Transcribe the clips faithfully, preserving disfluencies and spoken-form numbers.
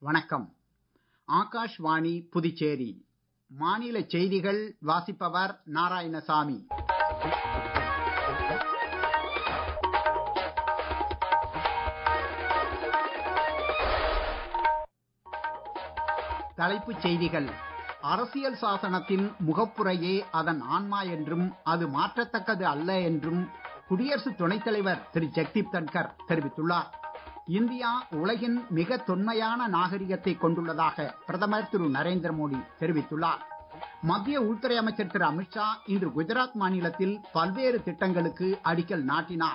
வணக்கம். ஆகாஷ்வாணி புதுச்சேரி. மாநில செய்திகள் வாசிப்பவர் நாராயணசாமி. தலைப்புச் செய்திகள். அரசியல் சாசனத்தின் முகப்புரையே அதன் ஆன்மா என்றும் அது மாற்றத்தக்கது அல்ல என்றும் குடியரசு துணைத் தலைவர் திரு ஜெக்தீப் தன்கர் தெரிவித்துள்ளார். இந்தியா உலகின் மிக தொன்மையான நாகரிகத்தை கொண்டுள்ளதாக பிரதமர் திரு நரேந்திர மோடி தெரிவித்துள்ளார். மத்திய உள்துறை அமைச்சர் திரு அமித்ஷா இன்று குஜராத் மாநிலத்தில் பல்வேறு திட்டங்களுக்கு அடிக்கல் நாட்டினார்.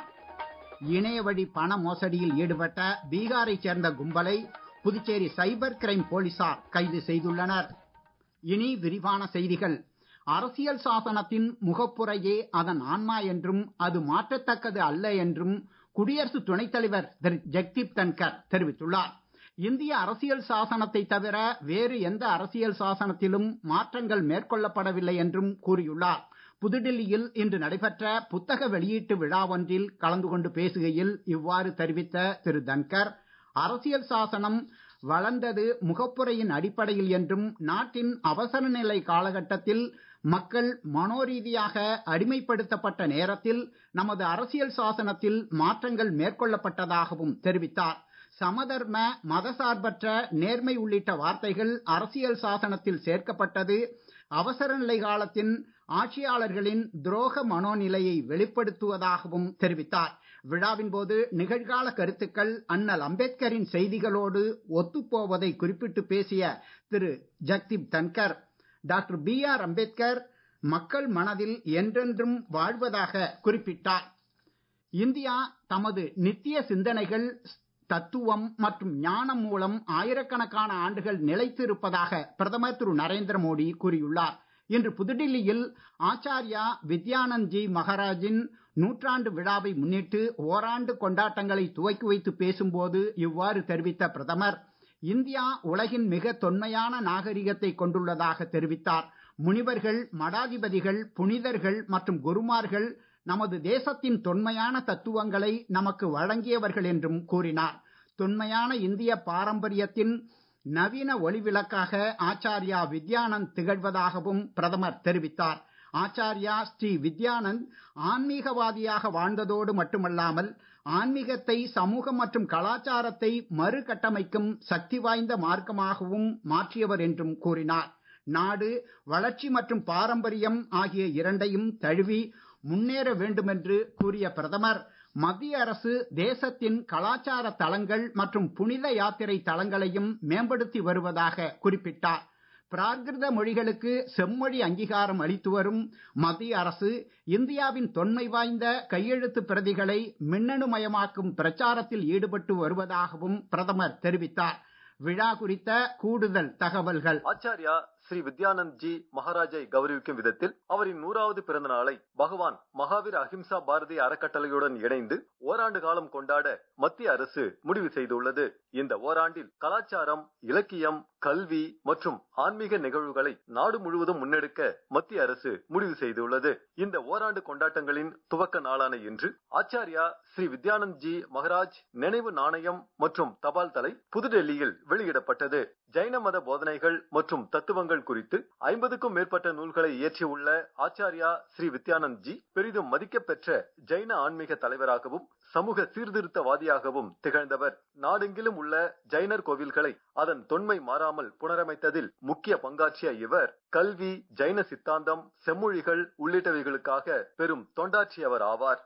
இணைய வழி பண மோசடியில் ஈடுபட்ட பீகாரைச் சேர்ந்த கும்பலை புதுச்சேரி சைபர் கிரைம் போலீசார் கைது செய்துள்ளனர். இனி விரிவான செய்திகள். அரசியல் சாசனத்தின் முகப்புரையே அதன் ஆன்மா என்றும் அது மாற்றத்தக்கது அல்ல என்றும் குடியரசு துணைத் தலைவர் திரு ஜெக்தீப் தன்கர் தெரிவித்துள்ளார். இந்திய அரசியல் சாசனத்தை தவிர வேறு எந்த அரசியல் சாசனத்திலும் மாற்றங்கள் மேற்கொள்ளப்படவில்லை என்றும் கூறியுள்ளார். புதுடில்லியில் இன்று நடைபெற்ற புத்தக வெளியீட்டு விழா ஒன்றில் கலந்து கொண்டு பேசுகையில் இவ்வாறு தெரிவித்த திரு தன்கர், அரசியல் சாசனம் வளர்ந்தது முகப்புரையின் அடிப்படையில் என்றும் நாட்டின் அவசர நிலை காலகட்டத்தில் மக்கள் மனோரீதியாக அடிமைப்படுத்தப்பட்ட நேரத்தில் நமது அரசியல் சாசனத்தில் மாற்றங்கள் மேற்கொள்ளப்பட்டதாகவும் தெரிவித்தார். சமதர்ம, மதசார்பற்ற, நேர்மை உள்ளிட்ட வார்த்தைகள் அரசியல் சாசனத்தில் சேர்க்கப்பட்டது அவசர நிலை காலத்தின் ஆட்சியாளர்களின் துரோக மனோநிலையை வெளிப்படுத்துவதாகவும் தெரிவித்தார். விழாவின் போது நிகழ்கால கருத்துக்கள் அண்ணல் அம்பேத்கரின் செய்திகளோடு ஒத்துப்போவதை குறிப்பிட்டு பேசிய திரு Jagdeep Dhankhar, doctor B R Ambedkar மக்கள் மனதில் என்றென்றும் வாழ்வதாக குறிப்பிட்டார். இந்தியா தமது நித்திய சிந்தனைகள், தத்துவம் மற்றும் ஞானம் மூலம் ஆயிரக்கணக்கான ஆண்டுகள் நிலைத்து இருப்பதாக பிரதமர் திரு நரேந்திர மோடி கூறியுள்ளார். இன்று புதுடில்லியில் ஆச்சார்யா வித்யானந்த்ஜி மகாராஜின் நூற்றாண்டு விழாவை முன்னிட்டு ஓராண்டு கொண்டாட்டங்களை துவக்கி வைத்து பேசும்போது இவ்வாறு தெரிவித்த பிரதமர், இந்தியா உலகின் மிக தொன்மையான நாகரிகத்தை கொண்டுள்ளதாக தெரிவித்தார். முனிவர்கள், மடாதிபதிகள், புனிதர்கள் மற்றும் குருமார்கள் நமது தேசத்தின் தொன்மையான தத்துவங்களை நமக்கு வழங்கியவர்கள் என்றும் கூறினார். தொன்மையான இந்திய பாரம்பரியத்தின் நவீன ஒளிவிளக்காக ஆச்சார்யா வித்யானந்த் திகழ்வதாகவும் பிரதமர் தெரிவித்தார். ஆச்சார்யா ஸ்ரீ வித்யானந்த் ஆன்மீகவாதியாக வாழ்ந்ததோடு மட்டுமல்லாமல் ஆன்மீகத்தை, சமூகம் மற்றும் கலாச்சாரத்தை மறுகட்டமைக்கும் சக்தி வாய்ந்த மார்க்கமாகவும் மாற்றியவர் என்றும் கூறினார். நாடு வளர்ச்சி மற்றும் பாரம்பரியம் ஆகிய இரண்டையும் தழுவி முன்னேற வேண்டுமென்று கூறிய பிரதமர், மத்திய அரசு தேசத்தின் கலாச்சார தலங்கள் மற்றும் புனித யாத்திரை தலங்களையும் மேம்படுத்தி வருவதாக குறிப்பிட்டார். பிராகிருத மொழிகளுக்கு செம்மொழி அங்கீகாரம் அளித்து வரும் மத்திய அரசு இந்தியாவின் தொன்மை வாய்ந்த கையெழுத்து பிரதிகளை மின்னணுமயமாக்கும் பிரச்சாரத்தில் ஈடுபட்டு வருவதாகவும் பிரதமர் தெரிவித்தார். விழா குறித்த கூடுதல் தகவல்கள். ஆச்சார்யா ஸ்ரீ வித்யானந்த்ஜி மகாராஜை கௌரவிக்கும் விதத்தில் அவரின் நூறாவது பிறந்த நாளை பகவான் மகாவீர் அஹிம்சா பாரதிய அறக்கட்டளையுடன் இணைந்து ஓராண்டு காலம் கொண்டாட மத்திய அரசு முடிவு செய்துள்ளது. இந்த ஓராண்டில் கலாச்சாரம், இலக்கியம், கல்வி மற்றும் ஆன்மீக நிகழ்வுகளை நாடு முழுவதும் முன்னெடுக்க மத்திய அரசு முடிவு செய்துள்ளது. இந்த ஓராண்டு கொண்டாட்டங்களின் துவக்க நாளான இன்று ஆச்சார்யா ஸ்ரீ வித்யானந்த்ஜி மகாராஜ் நினைவு நாணயம் மற்றும் தபால் தலை புதுடெல்லியில் வெளியிடப்பட்டது. ஜைன மத போதனைகள் மற்றும் தத்துவங்கள் குறித்து ஐம்பதுக்கும் மேற்பட்ட நூல்களை இயற்றியுள்ள ஆச்சார்யா ஸ்ரீ வித்யானந்த்ஜி பெரிதும் மதிக்கப்பெற்ற ஜைன ஆன்மீக தலைவராகவும் சமூக சீர்திருத்தவாதியாகவும் திகழ்ந்தவர். நாடெங்கிலும் உள்ள ஜைனர் கோவில்களை அதன் தொன்மை மாறாமல் புனரமைத்ததில் முக்கிய பங்காற்றிய இவர் கல்வி, ஜைன சித்தாந்தம், செம்மொழிகள் உள்ளிட்டவைகளுக்காக பெரும் தொண்டாற்றியவர் ஆவார்.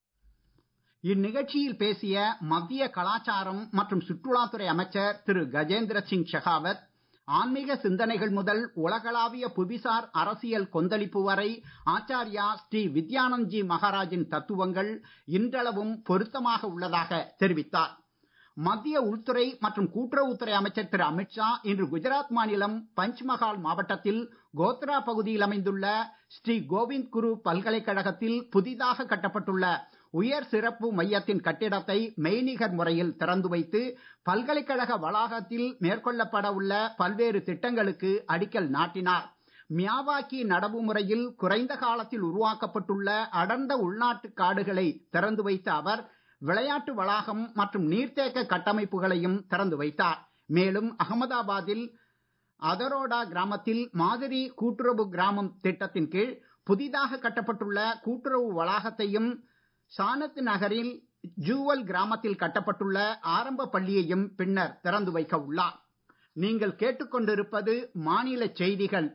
இந்நிகழ்ச்சியில் பேசிய மத்திய கலாச்சாரம் மற்றும் சுற்றுலாத்துறை அமைச்சர் திரு கஜேந்திர சிங் ஷெகாவத், ஆன்மீக சிந்தனைகள் முதல் உலகளாவிய புவிசார் அரசியல் கொந்தளிப்பு வரை ஆச்சார்யா ஸ்ரீ வித்யானந்த்ஜி மகாராஜின் தத்துவங்கள் இன்றளவும் பொருத்தமாக உள்ளதாக தெரிவித்தார். மத்திய உள்துறை மற்றும் கூட்டுறவுத்துறை அமைச்சர் திரு அமித்ஷா இன்று குஜராத் மாநிலம் பஞ்ச்மஹால் மாவட்டத்தில் கோத்ரா பகுதியில் அமைந்துள்ள ஸ்ரீ கோவிந்த் குரு பல்கலைக்கழகத்தில் புதிதாக கட்டப்பட்டுள்ள உயர் சிறப்பு மையத்தின் கட்டிடத்தை மெய்நிகர் முறையில் திறந்து வைத்து பல்கலைக்கழக வளாகத்தில் மேற்கொள்ளப்பட உள்ள பல்வேறு திட்டங்களுக்கு அடிக்கல் நாட்டினார். மியாவாக்கி நடவு முறையில் குறைந்த காலத்தில் உருவாக்கப்பட்டுள்ள அடர்ந்த உள்நாட்டு காடுகளை திறந்து வைத்த அவர் விளையாட்டு வளாகம் மற்றும் நீர்த்தேக்க கட்டமைப்புகளையும் திறந்து வைத்தார். மேலும் அகமதாபாத்தில் அதரோடா கிராமத்தில் மாதிரி கூட்டுறவு கிராமம் திட்டத்தின் கீழ் புதிதாக கட்டப்பட்டுள்ள கூட்டுறவு வளாகத்தையும் சானத் நகரில் ஜூவல் கிராமத்தில் கட்டப்பட்டுள்ள ஆரம்ப பள்ளியையும் பின்னர் திறந்து வைக்க உள்ளார். நீங்கள் கேட்டுக்கொண்டிருப்பது மாநில செய்திகள்.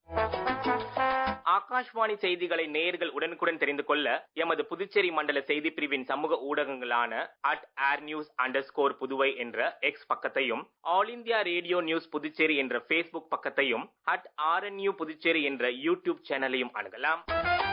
ஆகாஷ்வாணி செய்திகளை நேயர்கள் உடனுக்குடன் தெரிந்து கொள்ள எமது புதுச்சேரி மண்டல செய்தி பிரிவின் சமூக ஊடகங்களான at air news underscore Puduvai என்ற எக்ஸ் பக்கத்தையும், all India radio news Puducherry என்ற பேஸ்புக் பக்கத்தையும், அட் ஆர்என்யூ புதுச்சேரி என்ற யூடியூப் சேனலையும் அணுகலாம்.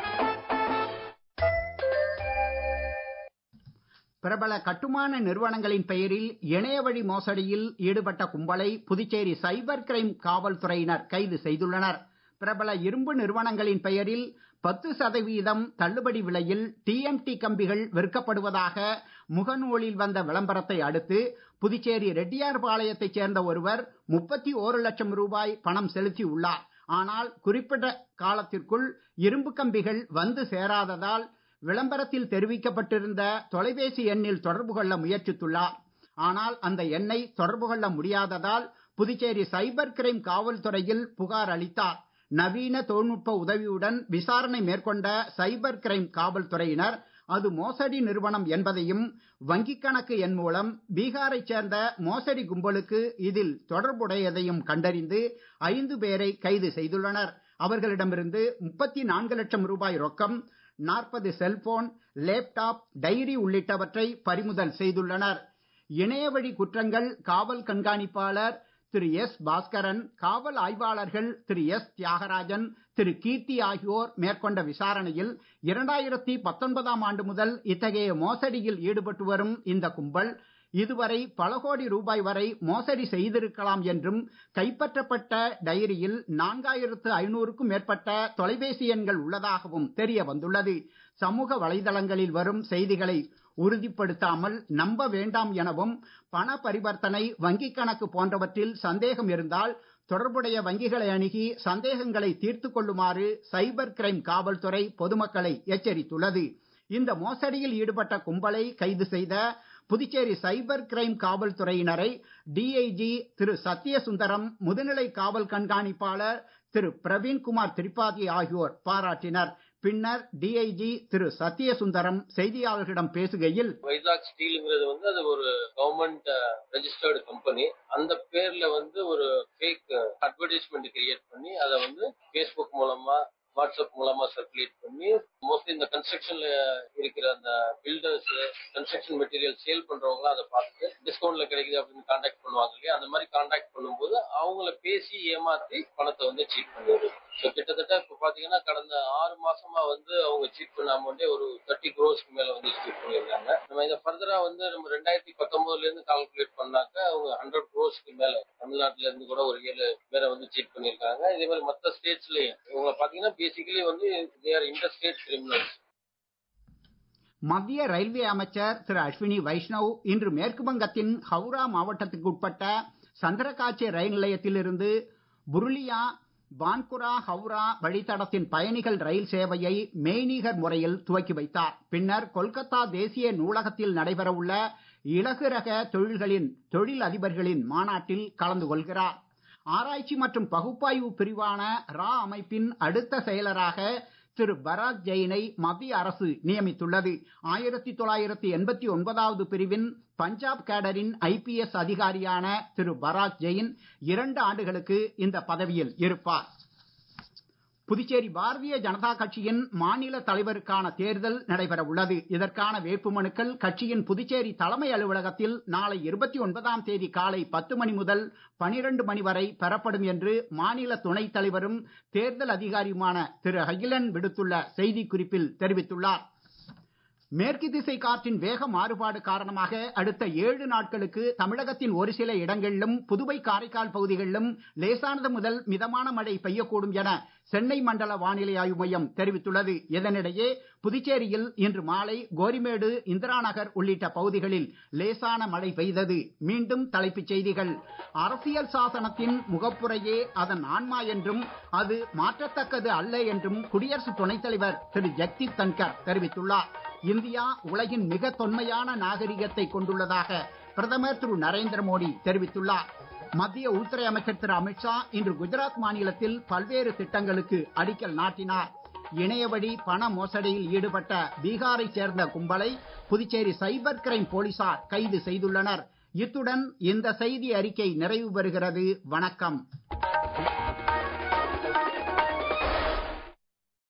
பிரபல கட்டுமான நிறுவனங்களின் பெயரில் இணையவழி மோசடியில் ஈடுபட்ட கும்பலை புதுச்சேரி சைபர் கிரைம் காவல்துறையினர் கைது செய்துள்ளனர். பிரபல இரும்பு நிறுவனங்களின் பெயரில் பத்து சதவீதம் தள்ளுபடி விலையில் டிஎம்டி கம்பிகள் விற்கப்படுவதாக முகநூலில் வந்த விளம்பரத்தை அடுத்து புதுச்சேரி ரெட்டியார்பாளையத்தைச் சேர்ந்த ஒருவர் முப்பத்தி ஒரு லட்சம் ரூபாய் பணம் செலுத்தி உள்ளார். ஆனால் குறிப்பிட்ட காலத்திற்குள் இரும்பு கம்பிகள் வந்து சேராததால் விளம்பரத்தில் தெரிவிக்கப்பட்டிருந்த தொலைபேசி எண்ணில் தொடர்பு கொள்ள முயற்சித்துள்ளார். ஆனால் அந்த எண்ணை தொடர்பு கொள்ள முடியாததால் புதுச்சேரி சைபர் கிரைம் காவல்துறையில் புகார் அளித்தார். நவீன தொழில்நுட்ப உதவியுடன் விசாரணை மேற்கொண்ட சைபர் கிரைம் காவல்துறையினர் அது மோசடி நிறுவனம் என்பதையும் வங்கிக் கணக்கு எண் மூலம் பீகாரைச் சேர்ந்த மோசடி கும்பலுக்கு இதில் தொடர்புடையதையும் கண்டறிந்து ஐந்து பேரை கைது செய்துள்ளனர். அவர்களிடமிருந்து முப்பத்தி நான்கு லட்சம் ரூபாய் ரொக்கம், நாற்பது செல்போன், லேப்டாப், டைரி உள்ளிட்டவற்றை பறிமுதல் செய்துள்ளனர். இணையவழி குற்றங்கள் காவல் கண்காணிப்பாளர் திரு எஸ் பாஸ்கரன், காவல் ஆய்வாளர்கள் திரு எஸ் தியாகராஜன், திரு கீர்த்தி ஆகியோர் மேற்கொண்ட விசாரணையில் இரண்டாயிரத்தி பத்தொன்பதாம் ஆண்டு முதல் இத்தகைய மோசடியில் ஈடுபட்டு வரும் இந்த கும்பல் இதுவரை பல கோடி ரூபாய் வரை மோசடி செய்திருக்கலாம் என்றும், கைப்பற்றப்பட்ட டைரியில் நான்காயிரத்து ஐநூறுக்கும் மேற்பட்ட தொலைபேசி எண்கள் உள்ளதாகவும் தெரிய வந்துள்ளது. சமூக வலைதளங்களில் வரும் செய்திகளை உறுதிப்படுத்தாமல் நம்ப வேண்டாம் எனவும், பண பரிவர்த்தனை, வங்கிக் கணக்கு போன்றவற்றில் சந்தேகம் இருந்தால் தொடர்புடைய வங்கிகளை அணுகி சந்தேகங்களை தீர்த்துக் கொள்ளுமாறு சைபர் கிரைம் காவல்துறை பொதுமக்களை எச்சரித்துள்ளது. இந்த மோசடியில் ஈடுபட்ட கும்பலை கைது செய்த புதுச்சேரி சைபர் கிரைம் காவல்துறையினரை டிஐஜி திரு சத்யசுந்தரம், முதுநிலை காவல் கண்காணிப்பாளர் திரு பிரவீன்குமார் திரிபாதி ஆகியோர் பாராட்டினர். பின்னர் டிஐஜி திரு சத்யசுந்தரம் செய்தியாளர்களிடம் பேசுகையில், வைசாக் ஸ்டீல்ங்கிறது வந்து அது ஒரு கவர்மெண்ட் ரெஜிஸ்டர்டு கம்பெனி. அந்த பேர்ல வந்து ஒரு ஃபேக் அட்வர்டைஸ்மெண்ட் கிரியேட் பண்ணி அதை வந்து பேஸ்புக் மூலமா, வாட்ஸ்அப் மூலமா சர்க்குலேட் பண்ணி மோஸ்ட்லி இந்த கன்ஸ்ட்ரக்ஷன்ல இருக்கிற அந்த பில்டர்ஸ், கன்ஸ்ட்ரக்ஷன் மெட்டீரியல் சேல் பண்றவங்க அதை பார்த்து டிஸ்கவுண்ட்ல கிடைக்குது அப்படின்னு கான்டாக்ட் பண்ணுவாங்க இல்லையா, அந்த மாதிரி கான்டாக்ட் பண்ணும்போது அவங்கள பேசி ஏமாத்தி பணத்தை வந்து சீட் பண்ணுவாங்க. ஸோ கிட்டத்தட்ட இப்போ பாத்தீங்கன்னா கடந்த ஆறு மாசமா வந்து அவங்க சீட் பண்ண அமௌண்டே ஒரு தேர்ட்டி குரோஸ்க்கு மேல வந்து சீட் பண்ணியிருக்காங்க. நம்ம இதை ஃபர்தரா வந்து நம்ம ரெண்டாயிரத்தி பத்தொன்பதுல இருந்து கால்குலேட் பண்ணாக்க அவங்க ஹண்ட்ரட் குரோஸ்க்கு மேல தமிழ்நாட்டுல இருந்து கூட ஒரு ஏழு பேரை வந்து சீட் பண்ணியிருக்காங்க. இதே மாதிரி மற்ற ஸ்டேட்ஸ்லயும் இவங்க பாத்தீங்கன்னா பேசிக்கலி வந்து தே ஆர் இன்டர்ஸ்டேட் கிரிமினல்ஸ். மத்திய ரயில்வே அமைச்சர் திரு அஸ்வினி வைஷ்ணவ் இன்று மேற்கு வங்கத்தின் ஹவுரா மாவட்டத்துக்கு உட்பட்ட சந்திரகாச்சி ரயில் நிலையத்தில் இருந்து புருலியா பான்குரா ஹவுரா வழித்தடத்தின் பயணிகள் ரயில் சேவையை மெய்நிகர் முறையில் துவக்கி வைத்தார். பின்னர் கொல்கத்தா தேசிய நூலகத்தில் நடைபெறவுள்ள இலகு ரக தொழில்களின் தொழில் அதிபர்களின் மாநாட்டில் கலந்து கொள்கிறார். ஆராய்ச்சி மற்றும் பகுப்பாய்வு பிரிவான ரா அமைப்பின் அடுத்த செயலராக திரு பராக் ஜெயினை மத்திய அரசு நியமித்துள்ளது. ஆயிரத்தி தொள்ளாயிரத்தி எண்பத்தி ஒன்பதாவது பிரிவின் பஞ்சாப் கேடரின் ஐபிஎஸ் அதிகாரியான திரு பராக் ஜெயின் இரண்டு ஆண்டுகளுக்கு இந்த பதவியில் இருப்பார். புதுச்சேரி பாரதிய ஜனதா கட்சியின் மாநில தலைவருக்கான தேர்தல் நடைபெற உள்ளது. இதற்கான வேட்புமனுக்கள் கட்சியின் புதுச்சேரி தலைமை அலுவலகத்தில் நாளை இருபத்தி ஒன்பதாம் தேதி காலை பத்து மணி முதல் பனிரெண்டு மணி வரை பெறப்படும் என்று மாநில துணைத் தலைவரும் தேர்தல் அதிகாரியுமான திரு அகிலன் விடுத்துள்ள செய்திக்குறிப்பில் தெரிவித்துள்ளார். மேற்கு திசை காற்றின் வேக மாறுபாடு காரணமாக அடுத்த ஏழு நாட்களுக்கு தமிழகத்தின் ஒரு சில இடங்களிலும் புதுவை காரைக்கால் பகுதிகளிலும் லேசானது முதல் மிதமான மழை பெய்யக்கூடும் என சென்னை மண்டல வானிலை ஆய்வு மையம் தெரிவித்துள்ளது. இதனிடையே புதுச்சேரியில் இன்று மாலை கோரிமேடு, இந்திரா நகர் உள்ளிட்ட பகுதிகளில் லேசான மழை பெய்தது. மீண்டும் தலைப்புச் செய்திகள். அரசியல் சாசனத்தின் முகப்புரையே அதன் ஆன்மா என்றும் அது மாற்றத்தக்கது அல்ல என்றும் குடியரசு துணைத் தலைவர் திரு ஜெக்தீப் தன்கர் தெரிவித்துள்ளார். இந்தியா உலகின் மிக தொன்மையான நாகரிகத்தை கொண்டுள்ளதாக பிரதமர் திரு நரேந்திர மோடி தெரிவித்துள்ளார். மத்திய உள்துறை அமைச்சர் திரு அமித்ஷா இன்று குஜராத் மாநிலத்தில் பல்வேறு திட்டங்களுக்கு அடிக்கல் நாட்டினார். இணையவழி பண மோசடியில் ஈடுபட்ட பீகாரை சேர்ந்த கும்பலை புதுச்சேரி சைபர் கிரைம் போலீசார் கைது செய்துள்ளனர். இத்துடன் இந்த செய்தி அறிக்கை நிறைவு பெறுகிறது. வணக்கம்.